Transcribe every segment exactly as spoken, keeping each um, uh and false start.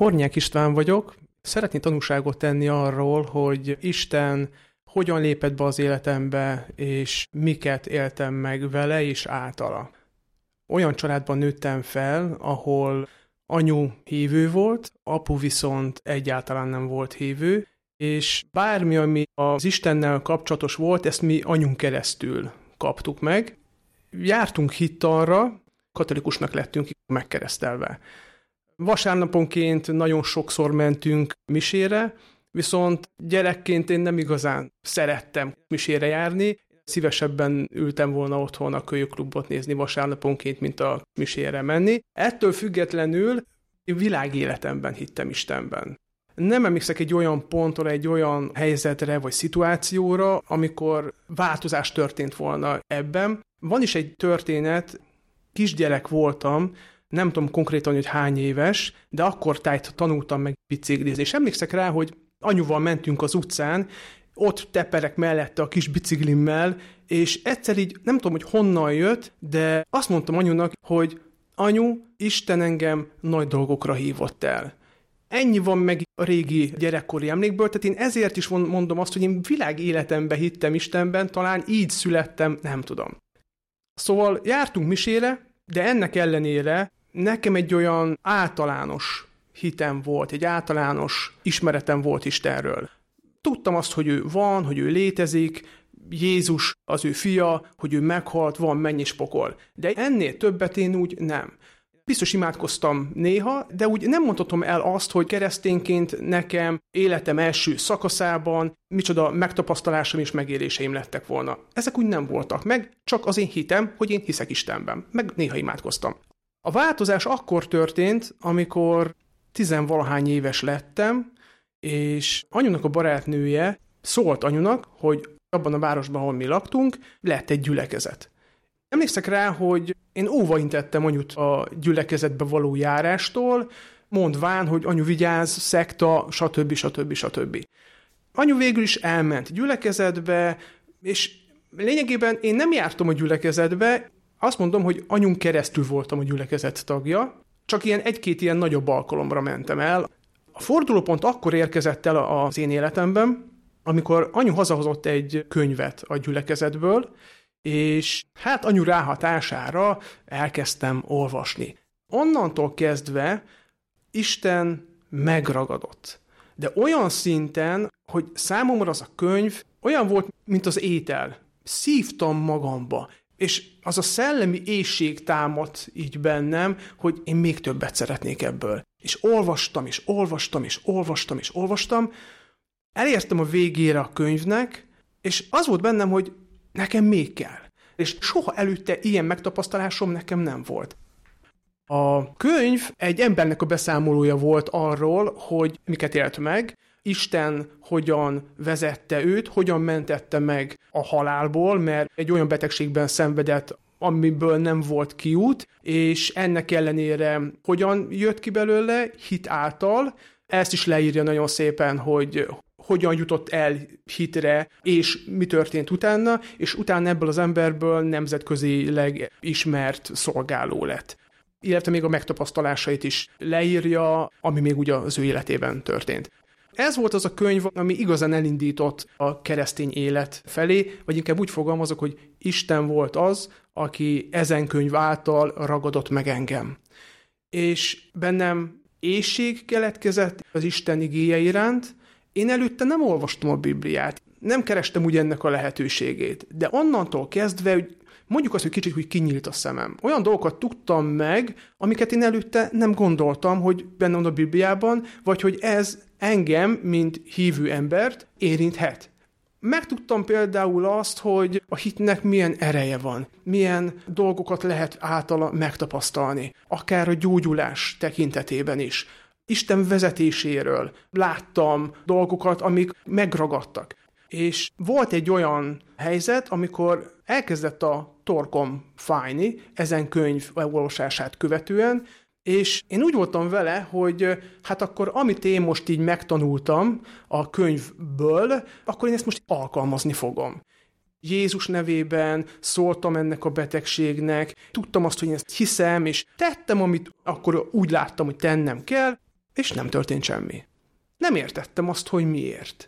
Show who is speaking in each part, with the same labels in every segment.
Speaker 1: Hornyák István vagyok. Szeretnék tanúságot tenni arról, hogy Isten hogyan lépett be az életembe, és miket éltem meg vele és általa. Olyan családban nőttem fel, ahol anyu hívő volt, apu viszont egyáltalán nem volt hívő, és bármi, ami az Istennel kapcsolatos volt, ezt mi anyunk keresztül kaptuk meg. Jártunk hittalra, katolikusnak lettünk megkeresztelve. Vasárnaponként nagyon sokszor mentünk misére, viszont gyerekként én nem igazán szerettem misére járni. Szívesebben ültem volna otthon a kölyöklubot nézni vasárnaponként, mint a misére menni. Ettől függetlenül én világéletemben hittem Istenben. Nem emlékszek egy olyan pontra, egy olyan helyzetre vagy szituációra, amikor változás történt volna ebben. Van is egy történet, kisgyerek voltam, nem tudom konkrétan, hogy hány éves, de akkor tájt tanultam meg biciklizni. És emlékszek rá, hogy anyuval mentünk az utcán, ott teperek mellette a kis biciklimmel, és egyszer így nem tudom, hogy honnan jött, de azt mondtam anyunak, hogy anyu, Isten engem nagy dolgokra hívott el. Ennyi van meg a régi gyerekkori emlékből, tehát én ezért is mondom azt, hogy én világ életemben hittem Istenben, talán így születtem, nem tudom. Szóval jártunk misére, de ennek ellenére nekem egy olyan általános hitem volt, egy általános ismeretem volt Istenről. Tudtam azt, hogy ő van, hogy ő létezik, Jézus az ő fia, hogy ő meghalt, van menny és pokol. De ennél többet én úgy nem. Biztos imádkoztam néha, de úgy nem mondhatom el azt, hogy keresztényként nekem életem első szakaszában micsoda megtapasztalásom és megéléseim lettek volna. Ezek úgy nem voltak meg, csak az én hitem, hogy én hiszek Istenben. Meg néha imádkoztam. A változás akkor történt, amikor tizenvalahány éves lettem, és anyunak a barátnője szólt anyunak, hogy abban a városban, ahol mi laktunk, lett egy gyülekezet. Emlékszek rá, hogy én óvaintettem anyut a gyülekezetbe való járástól, mondván, hogy anyu vigyázz, szekta, stb. stb. stb. Anyu végül is elment gyülekezetbe, és lényegében én nem jártam a gyülekezetbe, azt mondom, hogy anyun keresztül voltam a gyülekezet tagja, csak ilyen egy-két ilyen nagyobb alkalomra mentem el. A fordulópont akkor érkezett el az én életemben, amikor anyu hazahozott egy könyvet a gyülekezetből, és hát anyu ráhatására elkezdtem olvasni. Onnantól kezdve Isten megragadott. De olyan szinten, hogy számomra az a könyv olyan volt, mint az étel. Szívtam magamba, és az a szellemi éhség támadt így bennem, hogy én még többet szeretnék ebből. És olvastam, és olvastam, és olvastam, és olvastam. Elértem a végére a könyvnek, és az volt bennem, hogy nekem még kell. És soha előtte ilyen megtapasztalásom nekem nem volt. A könyv egy embernek a beszámolója volt arról, hogy miket élt meg, Isten hogyan vezette őt, hogyan mentette meg a halálból, mert egy olyan betegségben szenvedett, amiből nem volt kiút, és ennek ellenére hogyan jött ki belőle, hit által. Ezt is leírja nagyon szépen, hogy hogyan jutott el hitre, és mi történt utána, és utána ebből az emberből nemzetközileg ismert szolgáló lett. Illetve még a megtapasztalásait is leírja, ami még ugye az ő életében történt. Ez volt az a könyv, ami igazán elindított a keresztény élet felé, vagy inkább úgy fogalmazok, hogy Isten volt az, aki ezen könyv által ragadott meg engem. És bennem éhség keletkezett az Isten igéje iránt. Én előtte nem olvastam a Bibliát, nem kerestem úgy ennek a lehetőségét, de onnantól kezdve, hogy mondjuk azt, hogy kicsit hogy kinyílt a szemem. Olyan dolgokat tudtam meg, amiket én előtte nem gondoltam, hogy benne van a Bibliában, vagy hogy ez engem, mint hívő embert érinthet. Megtudtam például azt, hogy a hitnek milyen ereje van, milyen dolgokat lehet általa megtapasztalni, akár a gyógyulás tekintetében is. Isten vezetéséről láttam dolgokat, amik megragadtak. És volt egy olyan helyzet, amikor elkezdett a torkom fájni ezen könyv olvasását követően, és én úgy voltam vele, hogy hát akkor amit én most így megtanultam a könyvből, akkor én ezt most alkalmazni fogom. Jézus nevében szóltam ennek a betegségnek, tudtam azt, hogy én ezt hiszem, és tettem, amit akkor úgy láttam, hogy tennem kell, és nem történt semmi. Nem értettem azt, hogy miért.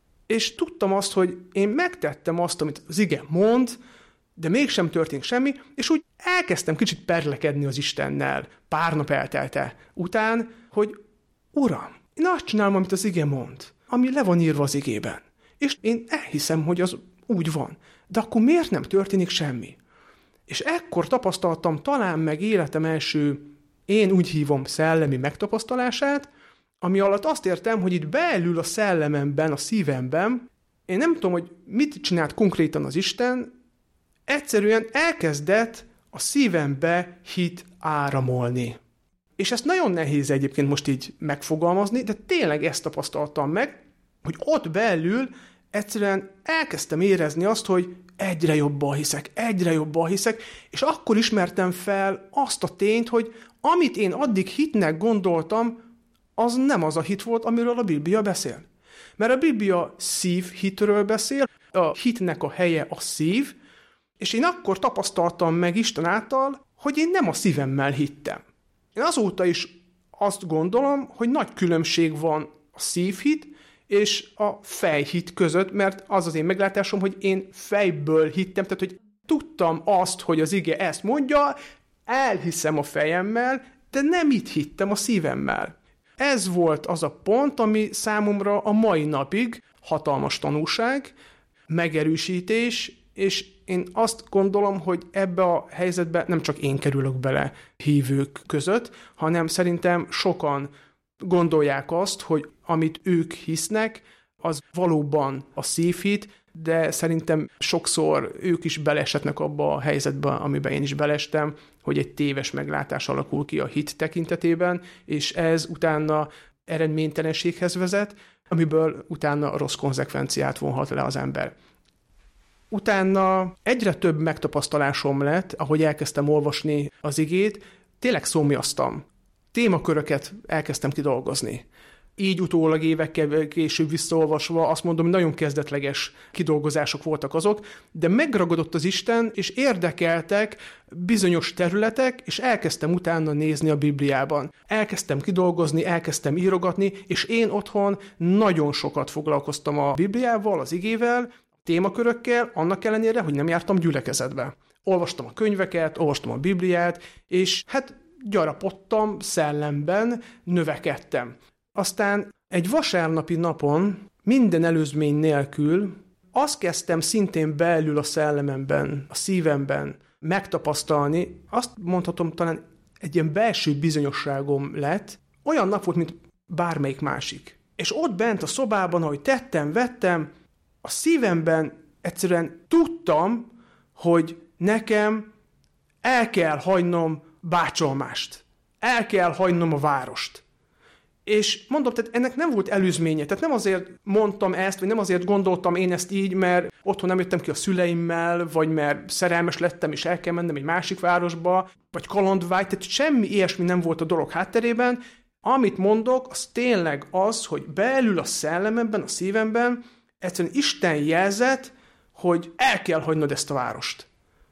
Speaker 1: És tudtam azt, hogy én megtettem azt, amit az ige mond, de mégsem történt semmi, és úgy elkezdtem kicsit perlekedni az Istennel, pár nap eltelte után, hogy Uram, én azt csinálom, amit az ige mond, ami le van írva az igében. És én elhiszem, hogy az úgy van. De akkor miért nem történik semmi? És ekkor tapasztaltam talán meg életem első, én úgy hívom, szellemi megtapasztalását, ami alatt azt értem, hogy itt belül a szellememben, a szívemben, én nem tudom, hogy mit csinált konkrétan az Isten, egyszerűen elkezdett a szívembe hit áramolni. És ezt nagyon nehéz egyébként most így megfogalmazni, de tényleg ezt tapasztaltam meg, hogy ott belül egyszerűen elkezdtem érezni azt, hogy egyre jobban hiszek, egyre jobban hiszek, és akkor ismertem fel azt a tényt, hogy amit én addig hitnek gondoltam, az nem az a hit volt, amiről a Biblia beszél. Mert a Biblia szívhitről beszél, a hitnek a helye a szív, és én akkor tapasztaltam meg Isten által, hogy én nem a szívemmel hittem. Én azóta is azt gondolom, hogy nagy különbség van a szívhit és a fejhit között, mert az az én meglátásom, hogy én fejből hittem, tehát hogy tudtam azt, hogy az ige ezt mondja, elhiszem a fejemmel, de nem itt hittem a szívemmel. Ez volt az a pont, ami számomra a mai napig hatalmas tanúság, megerősítés, és én azt gondolom, hogy ebbe a helyzetbe nem csak én kerülök bele hívők között, hanem szerintem sokan gondolják azt, hogy amit ők hisznek, az valóban a szívhit, de szerintem sokszor ők is beleeshetnek abba a helyzetbe, amiben én is beleestem, hogy egy téves meglátás alakul ki a hit tekintetében, és ez utána eredménytelenséghez vezet, amiből utána rossz konzekvenciát vonhat le az ember. Utána egyre több megtapasztalásom lett, ahogy elkezdtem olvasni az igét, tényleg szomjaztam. Témaköröket elkezdtem kidolgozni. Így utólag évekkel később visszaolvasva azt mondom, hogy nagyon kezdetleges kidolgozások voltak azok, de megragadott az Isten, és érdekeltek bizonyos területek, és elkezdtem utána nézni a Bibliában. Elkezdtem kidolgozni, elkezdtem írogatni, és én otthon nagyon sokat foglalkoztam a Bibliával, az igével, témakörökkel, annak ellenére, hogy nem jártam gyülekezetbe. Olvastam a könyveket, olvastam a Bibliát, és hát gyarapodtam szellemben, növekedtem. Aztán egy vasárnapi napon minden előzmény nélkül azt kezdtem szintén belül a szellememben, a szívemben megtapasztalni, azt mondhatom, talán egy ilyen belső bizonyosságom lett, olyan nap volt, mint bármelyik másik. És ott bent a szobában, ahogy tettem, vettem, a szívemben egyszerűen tudtam, hogy nekem el kell hagynom Bácsolmást. El kell hagynom a várost. És mondom, tehát ennek nem volt előzménye. Tehát nem azért mondtam ezt, vagy nem azért gondoltam én ezt így, mert otthon nem jöttem ki a szüleimmel, vagy mert szerelmes lettem, és el kell mennem egy másik városba, vagy kalandvágy, tehát semmi ilyesmi nem volt a dolog hátterében. Amit mondok, az tényleg az, hogy belül a szellememben, a szívemben egyszerűen Isten jelzett, hogy el kell hagynod ezt a várost.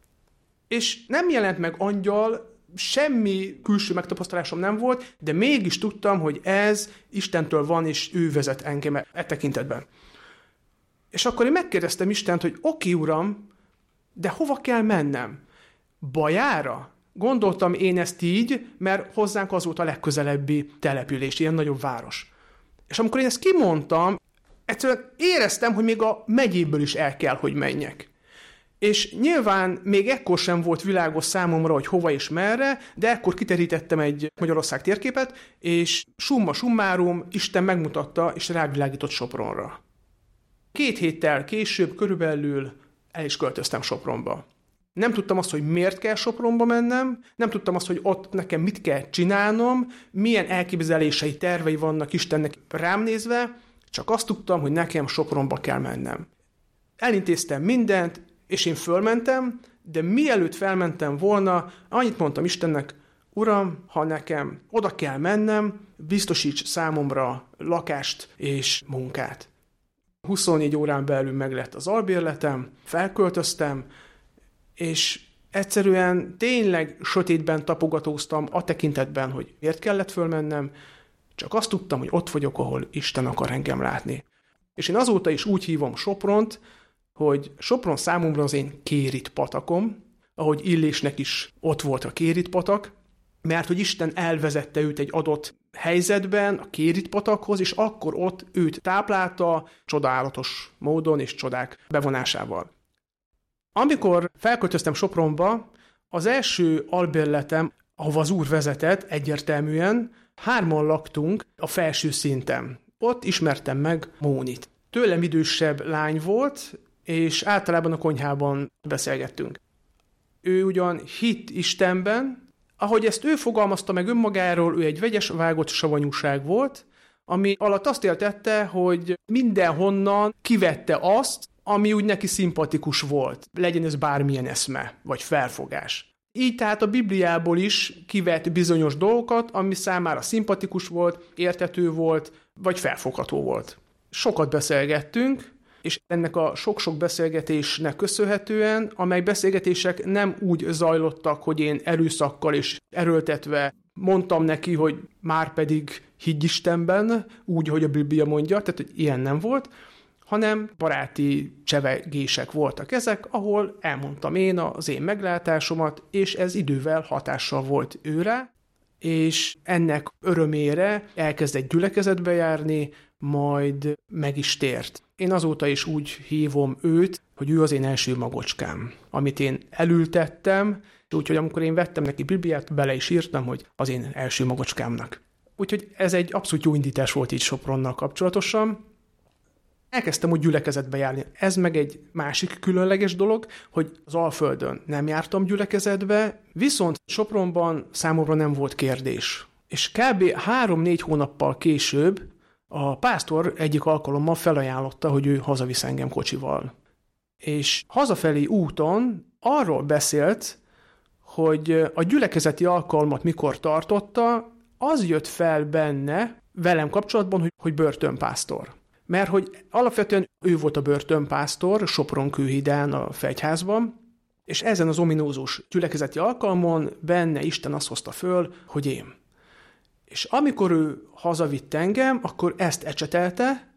Speaker 1: És nem jelent meg angyal, semmi külső megtapasztalásom nem volt, de mégis tudtam, hogy ez Istentől van, és ő vezet engem e tekintetben. És akkor én megkérdeztem Istent, hogy oké, Uram, de hova kell mennem? Bajára? Gondoltam én ezt így, mert hozzánk az volt a legközelebbi település, ilyen nagyobb város. És amikor én ezt kimondtam, egyszerűen éreztem, hogy még a megyéből is el kell, hogy menjek. És nyilván még ekkor sem volt világos számomra, hogy hova és merre, de ekkor kiterítettem egy Magyarország térképet, és summa summarum Isten megmutatta, és rávilágított Sopronra. Két héttel később körülbelül el is költöztem Sopronba. Nem tudtam azt, hogy miért kell Sopronba mennem, nem tudtam azt, hogy ott nekem mit kell csinálnom, milyen elképzelései, tervei vannak Istennek rám nézve, csak azt tudtam, hogy nekem Sopronba kell mennem. Elintéztem mindent, és én fölmentem, de mielőtt felmentem volna, annyit mondtam Istennek, Uram, ha nekem oda kell mennem, biztosíts számomra lakást és munkát. huszonnégy órán belül meglett az albérletem, felköltöztem, és egyszerűen tényleg sötétben tapogatóztam a tekintetben, hogy miért kellett fölmennem, Csak azt tudtam, hogy ott vagyok, ahol Isten akar engem látni. És én azóta is úgy hívom Sopront, hogy Sopron számomra az én Kérit patakom, ahogy Illésnek is ott volt a Kérit patak, mert hogy Isten elvezette őt egy adott helyzetben a Kérit patakhoz, és akkor ott őt táplálta csodálatos módon és csodák bevonásával. Amikor felköltöztem Sopronba, az első albérletem, ahova az úr vezetett, egyértelműen hárman laktunk a felső szinten. Ott ismertem meg Mónit. Tőlem idősebb lány volt, és általában a konyhában beszélgettünk. Ő ugyan hitt Istenben, ahogy ezt ő fogalmazta meg önmagáról, ő egy vegyes vágott savanyúság volt, ami alatt azt értette, hogy mindenhonnan kivette azt, ami úgy neki szimpatikus volt, legyen ez bármilyen eszme, vagy felfogás. Így tehát a Bibliából is kivett bizonyos dolgokat, ami számára szimpatikus volt, érthető volt, vagy felfogható volt. Sokat beszélgettünk, és ennek a sok-sok beszélgetésnek köszönhetően, amely beszélgetések nem úgy zajlottak, hogy én erőszakkal és erőltetve mondtam neki, hogy már pedig higgy Istenben, úgy, hogy a Biblia mondja, tehát hogy ilyen nem volt, hanem baráti csevegések voltak ezek, ahol elmondtam én az én meglátásomat, és ez idővel hatással volt őre, és ennek örömére elkezdett gyülekezetbe járni, majd meg is tért. Én azóta is úgy hívom őt, hogy ő az én első magocskám, amit én elültettem, úgyhogy amikor én vettem neki Bibliát, bele is írtam, hogy az én első magocskámnak. Úgyhogy ez egy abszolút jó indítás volt így Sopronnal kapcsolatosan. Elkezdtem úgy gyülekezetbe járni. Ez meg egy másik különleges dolog, hogy az Alföldön nem jártam gyülekezetbe, viszont Sopronban számomra nem volt kérdés. És kb. három-négy hónappal később a pásztor egyik alkalommal felajánlotta, hogy ő hazavisz engem kocsival. És hazafelé úton arról beszélt, hogy a gyülekezeti alkalmat mikor tartotta, az jött fel benne velem kapcsolatban, hogy, hogy börtönpásztor. Mert hogy alapvetően ő volt a börtönpásztor Sopron-Kőhídán a Fegyházban, és ezen az ominózus gyülekezeti alkalmon benne Isten azt hozta föl, hogy én. És amikor ő hazavitt engem, akkor ezt ecsetelte,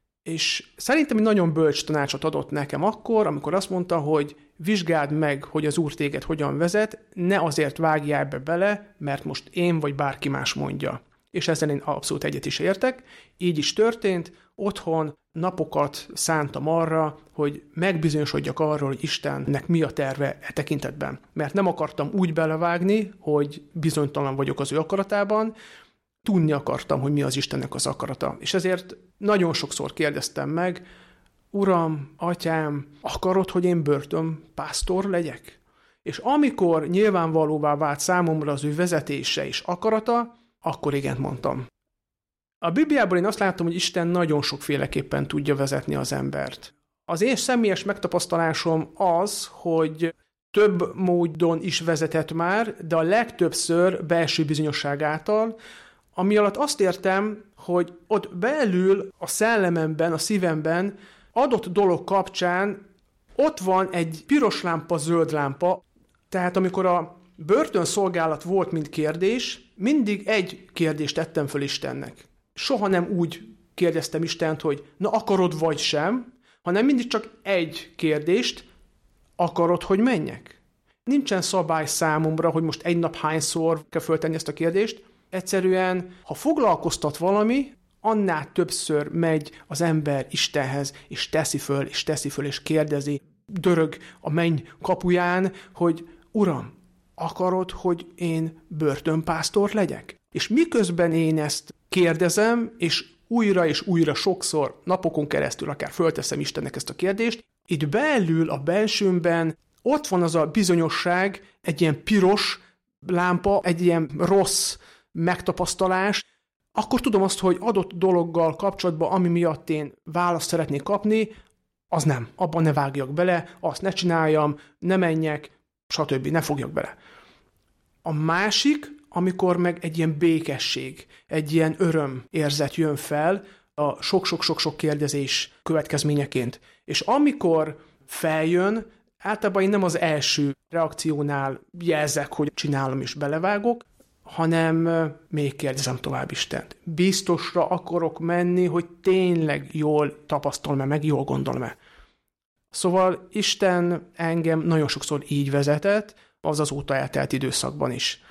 Speaker 1: és szerintem egy nagyon bölcs tanácsot adott nekem akkor, amikor azt mondta, hogy vizsgáld meg, hogy az Úr téged hogyan vezet, ne azért vágjál ebbe bele, mert most én vagy bárki más mondja. És ezzel én abszolút egyet is értek. Így is történt, otthon napokat szántam arra, hogy megbizonyosodjak arról, hogy Istennek mi a terve e tekintetben. Mert nem akartam úgy belevágni, hogy bizonytalan vagyok az ő akaratában, tudni akartam, hogy mi az Istennek az akarata. És ezért nagyon sokszor kérdeztem meg, Uram, Atyám, akarod, hogy én börtönpásztor legyek? És amikor nyilvánvalóvá vált számomra az ő vezetése és akarata, akkor igent mondtam. A Bibliában én azt látom, hogy Isten nagyon sokféleképpen tudja vezetni az embert. Az én személyes megtapasztalásom az, hogy több módon is vezetett már, de a legtöbbször belső bizonyosság által, ami alatt azt értem, hogy ott belül a szellememben, a szívemben adott dolog kapcsán ott van egy piros lámpa, zöld lámpa, tehát amikor a börtönszolgálat volt, mint kérdés, mindig egy kérdést tettem föl Istennek. Soha nem úgy kérdeztem Istent, hogy na akarod vagy sem, hanem mindig csak egy kérdést, akarod, hogy menjek? Nincsen szabály számomra, hogy most egy nap hányszor kell föltenni ezt a kérdést. Egyszerűen, ha foglalkoztat valami, annál többször megy az ember Istenhez, és teszi föl, és teszi föl, és kérdezi, dörög a menny kapuján, hogy Uram, akarod, hogy én börtönpásztor legyek? És miközben én ezt kérdezem, és újra és újra sokszor, napokon keresztül akár fölteszem Istennek ezt a kérdést, itt belül a bensőmben ott van az a bizonyosság, egy ilyen piros lámpa, egy ilyen rossz megtapasztalás, akkor tudom azt, hogy adott dologgal kapcsolatban, ami miatt én választ szeretnék kapni, az nem. Abban ne vágjak bele, azt ne csináljam, ne menjek, stb. Ne fogjak bele. A másik, amikor meg egy ilyen békesség, egy ilyen öröm érzet jön fel a sok-sok-sok-sok kérdezés következményeként. És amikor feljön, általában én nem az első reakciónál jelzek, hogy csinálom és belevágok, hanem még kérdezem tovább Istent. Biztosra akarok menni, hogy tényleg jól tapasztalom-e, meg jól gondolom-e. Szóval Isten engem nagyon sokszor így vezetett, az azóta eltelt időszakban is.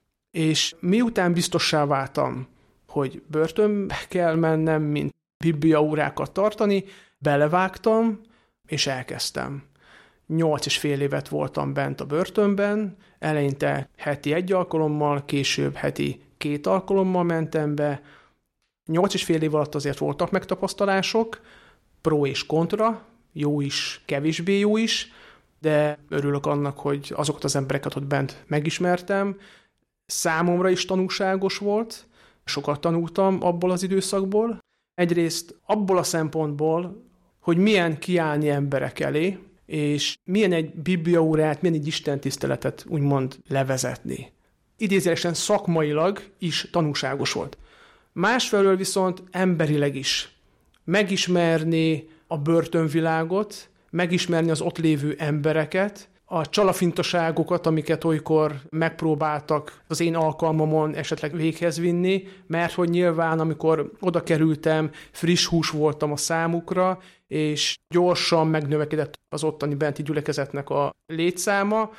Speaker 1: És miután biztossá váltam, hogy börtönbe kell mennem, mint bibliaórákat tartani, belevágtam, és elkezdtem. Nyolc és fél évet voltam bent a börtönben, eleinte heti egy alkalommal, később heti két alkalommal mentem be. Nyolc és fél év alatt azért voltak megtapasztalások, pro és kontra, jó is, kevésbé jó is, de örülök annak, hogy azokat az embereket ott bent megismertem. Számomra is tanulságos volt, sokat tanultam abból az időszakból. Egyrészt abból a szempontból, hogy milyen kiállni emberek elé, és milyen egy bibliaórát, milyen egy istentiszteletet úgymond levezetni. Idézőjelesen szakmailag is tanulságos volt. Másfelől viszont emberileg is. Megismerni a börtönvilágot, megismerni az ott lévő embereket, a csalafintaságokat, amiket olykor megpróbáltak az én alkalmamon esetleg véghez vinni, mert hogy nyilván, amikor oda kerültem, friss hús voltam a számukra, és gyorsan megnövekedett az ottani benti gyülekezetnek a létszáma,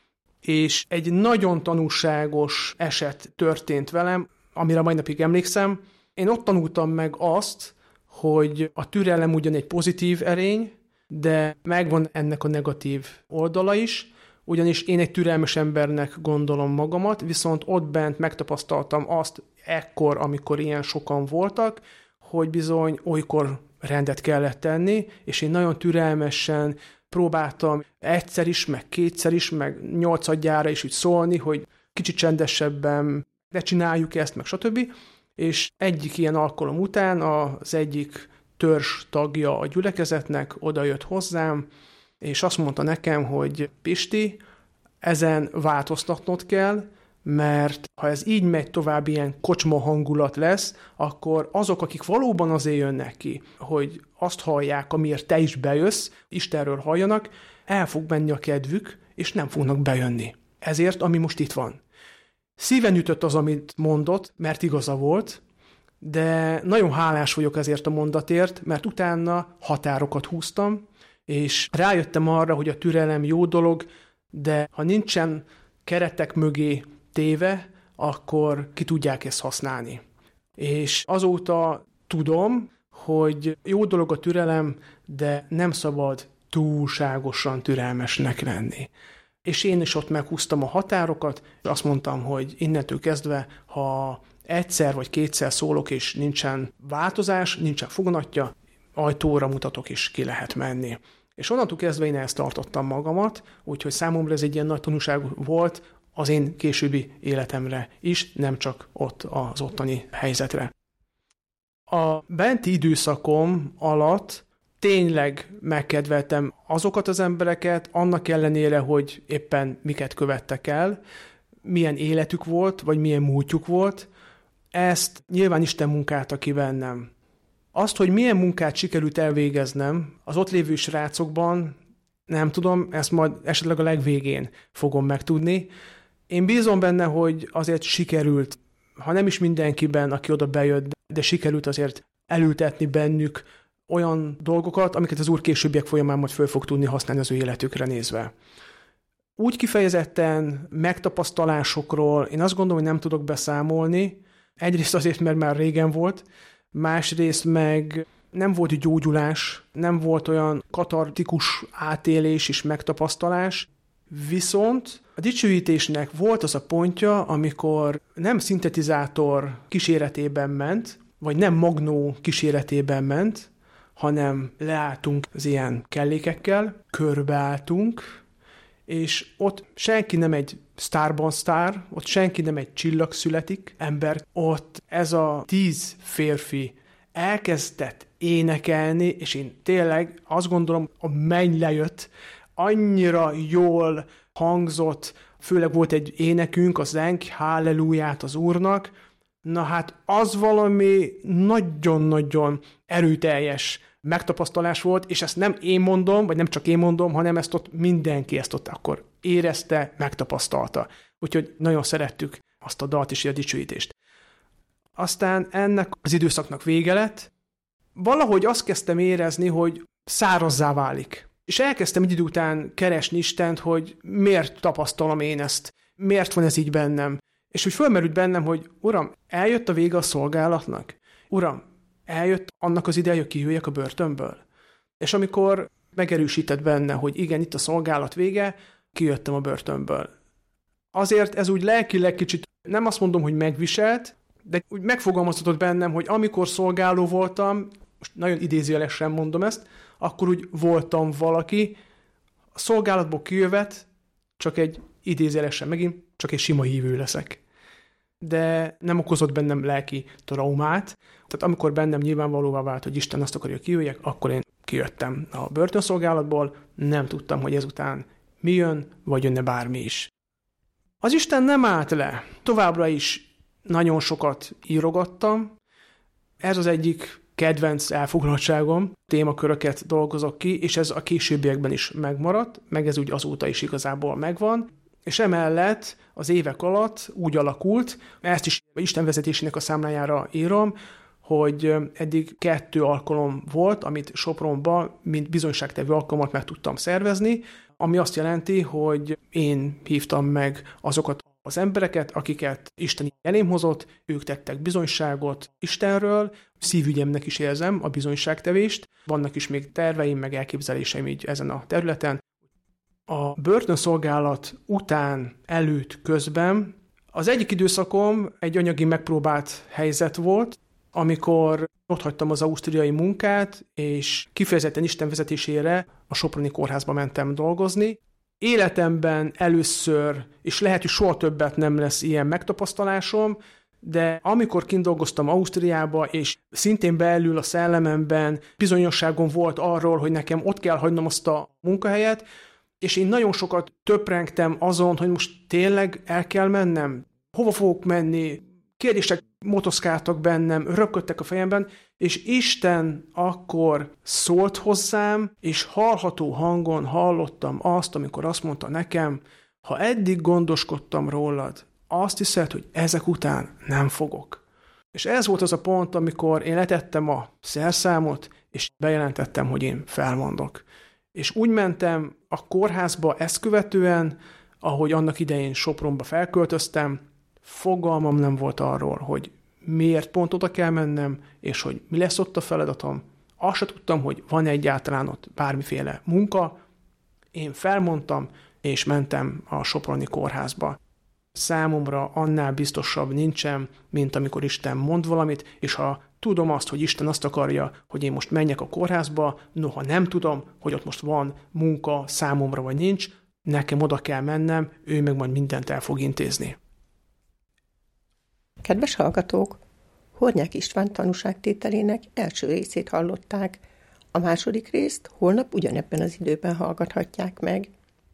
Speaker 1: és egy nagyon tanulságos eset történt velem, amire mai napig emlékszem. Én ott tanultam meg azt, hogy a türelem ugyan egy pozitív erény, de megvan ennek a negatív oldala is, ugyanis én egy türelmes embernek gondolom magamat, viszont ott bent megtapasztaltam azt ekkor, amikor ilyen sokan voltak, hogy bizony olykor rendet kellett tenni, és én nagyon türelmesen próbáltam egyszer is, meg kétszer is, meg nyolcadjára is úgy szólni, hogy kicsit csendesebben ne csináljuk ezt, meg stb. És egyik ilyen alkalom után az egyik törzs tagja a gyülekezetnek odajött hozzám, és azt mondta nekem, hogy Pisti, ezen változtatnod kell, mert ha ez így megy tovább, ilyen kocsma hangulat lesz, akkor azok, akik valóban azért jönnek ki, hogy azt hallják, amiért te is bejössz, Istenről halljanak, el fog menni a kedvük, és nem fognak bejönni. Ezért, ami most itt van. Szíven ütött az, amit mondott, mert igaza volt, de nagyon hálás vagyok ezért a mondatért, mert utána határokat húztam, és rájöttem arra, hogy a türelem jó dolog, de ha nincsen keretek mögé téve, akkor ki tudják ezt használni. És azóta tudom, hogy jó dolog a türelem, de nem szabad túlságosan türelmesnek lenni. És én is ott meghúztam a határokat, és azt mondtam, hogy innentől kezdve, ha egyszer vagy kétszer szólok, és nincsen változás, nincsen foganatja, ajtóra mutatok, és ki lehet menni. És onnantól kezdve én ezt tartottam magamat, úgyhogy számomra ez egy ilyen nagy tanulság volt az én későbbi életemre is, nem csak ott az ottani helyzetre. A benti időszakom alatt tényleg megkedveltem azokat az embereket, annak ellenére, hogy éppen miket követtek el, milyen életük volt, vagy milyen múltjuk volt. Ezt nyilván Isten munkálta ki bennem. Azt, hogy milyen munkát sikerült elvégeznem az ott lévő srácokban, nem tudom, ezt majd esetleg a legvégén fogom megtudni. Én bízom benne, hogy azért sikerült, ha nem is mindenkiben, aki oda bejött, de sikerült azért elültetni bennük olyan dolgokat, amiket az Úr későbbiek folyamán majd föl fog tudni használni az ő életükre nézve. Úgy kifejezetten megtapasztalásokról én azt gondolom, hogy nem tudok beszámolni. Egyrészt azért, mert már régen volt, másrészt meg nem volt gyógyulás, nem volt olyan katartikus átélés és megtapasztalás, viszont a dicsőítésnek volt az a pontja, amikor nem szintetizátor kíséretében ment, vagy nem magnó kíséretében ment, hanem leálltunk az ilyen kellékekkel, körbeálltunk, és ott senki nem egy sztárban sztár, ott senki nem egy csillag születik ember, ott ez a tíz férfi elkezdett énekelni, és én tényleg azt gondolom, a menny lejött, annyira jól hangzott, főleg volt egy énekünk, az zenk, halleluját az Úrnak, na hát az valami nagyon-nagyon erőteljes megtapasztalás volt, és ezt nem én mondom, vagy nem csak én mondom, hanem ezt ott mindenki ezt ott akkor érezte, megtapasztalta. Úgyhogy nagyon szerettük azt a dalt és a dicsőítést. Aztán ennek az időszaknak vége lett. Valahogy azt kezdtem érezni, hogy szárazzá válik. És elkezdtem egy idő után keresni Istent, hogy miért tapasztalom én ezt, miért van ez így bennem. És úgy fölmerült bennem, hogy Uram, eljött a vége a szolgálatnak. Uram, eljött annak az ideje, hogy kijöjjek a börtönből. És amikor megerősített benne, hogy igen, itt a szolgálat vége, kijöttem a börtönből. Azért ez úgy lelkileg kicsit, nem azt mondom, hogy megviselt, de úgy megfogalmazódott bennem, hogy amikor szolgáló voltam, most nagyon idézőjelesen mondom ezt, akkor úgy voltam valaki, a szolgálatból kijövet, csak egy idézőjelesen megint, csak egy sima hívő leszek. De nem okozott bennem lelki traumát, tehát amikor bennem nyilvánvalóvá vált, hogy Isten azt akarja, hogy kijöjjek, akkor én kijöttem a börtönszolgálatból, nem tudtam, hogy ezután mi jön, vagy jönne bármi is. Az Isten nem állt le. Továbbra is nagyon sokat írogattam. Ez az egyik kedvenc elfoglaltságom. Témaköröket dolgozok ki, és ez a későbbiekben is megmaradt, meg ez úgy azóta is igazából megvan. És emellett az évek alatt úgy alakult, ezt is Isten vezetésének a számlájára írom, hogy eddig kettő alkalom volt, amit Sopronban, mint bizonyságtevő alkalmat meg tudtam szervezni, ami azt jelenti, hogy én hívtam meg azokat az embereket, akiket Isten elém hozott, ők tettek bizonyságot Istenről, szívügyemnek is érzem a bizonyságtevést, vannak is még terveim, meg elképzeléseim így ezen a területen. A börtönszolgálat után, előtt, közben az egyik időszakom egy anyagi megpróbált helyzet volt, amikor otthagytam az ausztriai munkát, és kifejezetten Isten vezetésére a soproni kórházba mentem dolgozni. Életemben először, és lehet, hogy soha többet nem lesz ilyen megtapasztalásom, de amikor kint dolgoztam Ausztriába, és szintén belül a szellememben bizonyosságom volt arról, hogy nekem ott kell hagynom azt a munkahelyet, és én nagyon sokat töprengtem azon, hogy most tényleg el kell mennem, hova fogok menni, kérdések motoszkáltak bennem, röpködtek a fejemben, és Isten akkor szólt hozzám, és hallható hangon hallottam azt, amikor azt mondta nekem, ha eddig gondoskodtam rólad, azt hiszed, hogy ezek után nem fogok. És ez volt az a pont, amikor én letettem a szerszámot, és bejelentettem, hogy én felmondok. És úgy mentem a kórházba ezt követően, ahogy annak idején Sopronba felköltöztem, fogalmam nem volt arról, hogy miért pont oda kell mennem, és hogy mi lesz ott a feladatom. Azt se tudtam, hogy van egyáltalán ott bármiféle munka. Én felmondtam, és mentem a soproni kórházba. Számomra annál biztosabb nincsen, mint amikor Isten mond valamit, és ha tudom azt, hogy Isten azt akarja, hogy én most menjek a kórházba, noha nem tudom, hogy ott most van munka számomra vagy nincs, nekem oda kell mennem, ő meg majd mindent el fog intézni.
Speaker 2: Kedves hallgatók, Hornyák István tanúságtételének első részét hallották. A második részt holnap ugyanebben az időben hallgathatják meg.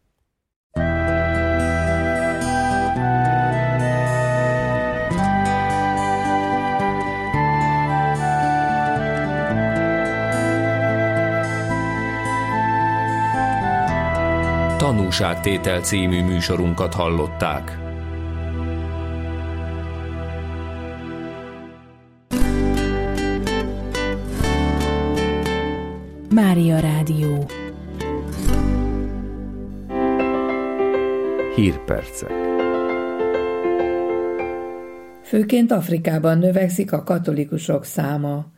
Speaker 3: Tanúságtétel című műsorunkat hallották.
Speaker 4: Mária Rádió.
Speaker 5: Hírpercek.
Speaker 6: Főként Afrikában növekszik a katolikusok száma.